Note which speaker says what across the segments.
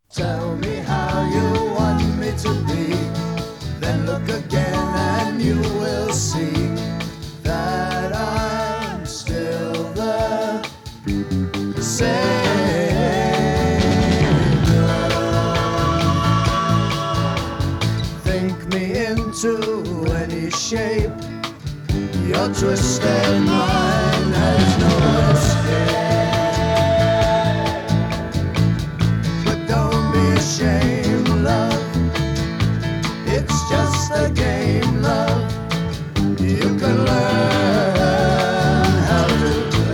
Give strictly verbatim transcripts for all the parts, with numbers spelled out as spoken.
Speaker 1: Tell me how you want me to be, then look again and you will see that I'm still the same. Think me into any shape, your twisted mind has no escape. But don't be ashamed, love, it's just a game, love. You can learn how to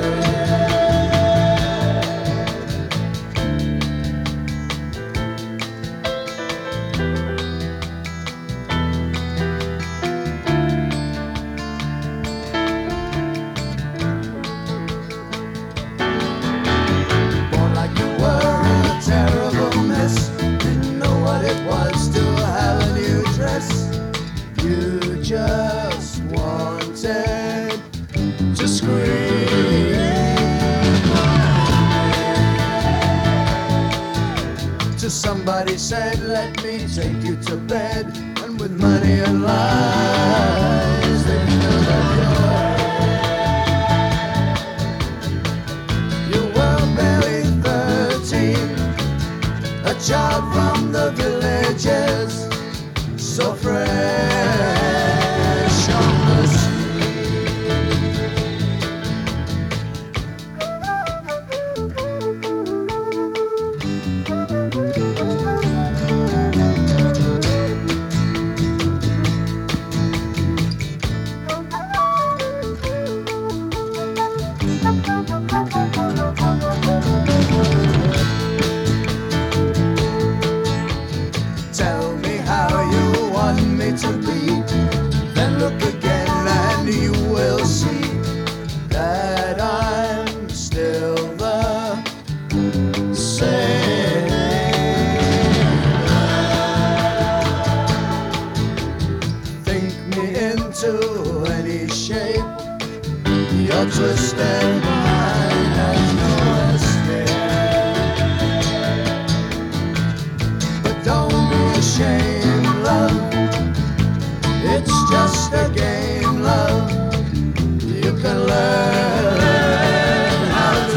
Speaker 1: you just wanted to scream. To somebody said, let me take you to bed, and with money and lies they filled up your head. You were barely thirteen, a child from the villages, so fresh on the sea. Tell me how you want me to be, then look again and you will see that I'm still the same. Think me into any shape, your twisted mind has no escape. But don't be ashamed, love, it's just a game, love. You can learn how to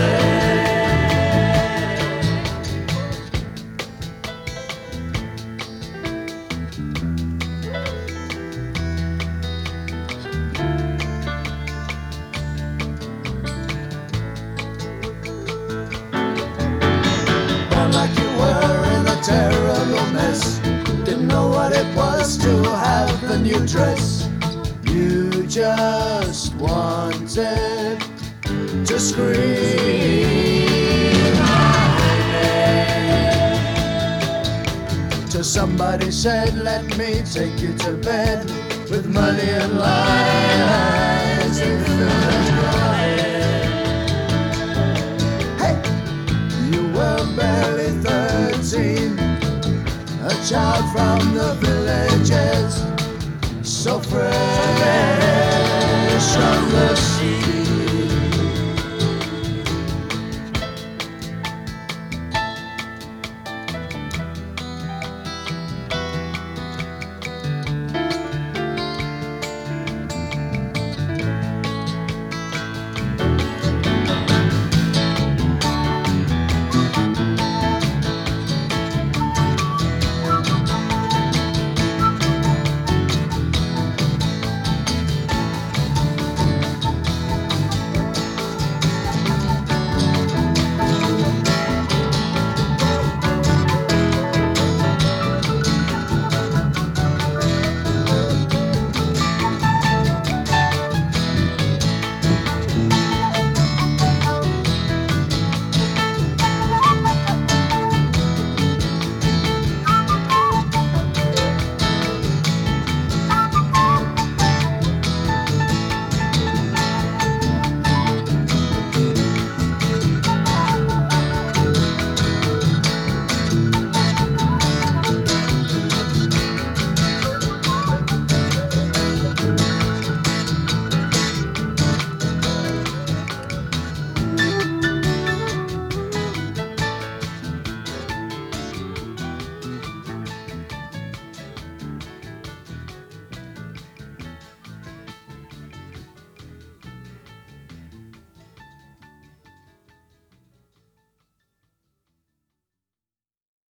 Speaker 1: Born like you were in a terrible mess, didn't know what it was to have a new dress. You just wanted to scream my name. Till somebody said, let me take you to bed, with money and lies they filled up your head. Hey, you were barely thirteen, a child from the villages, so fresh